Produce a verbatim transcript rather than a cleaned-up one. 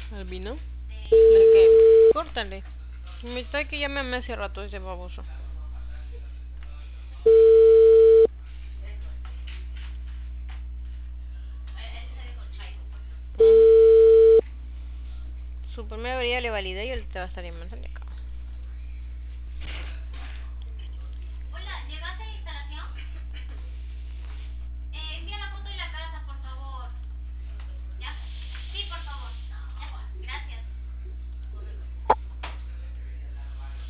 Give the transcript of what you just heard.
¿Albino? ¿De qué? Córtale. Me está que ya me amé hace rato ese baboso. Su primera habilidad le validé y él te va a estar en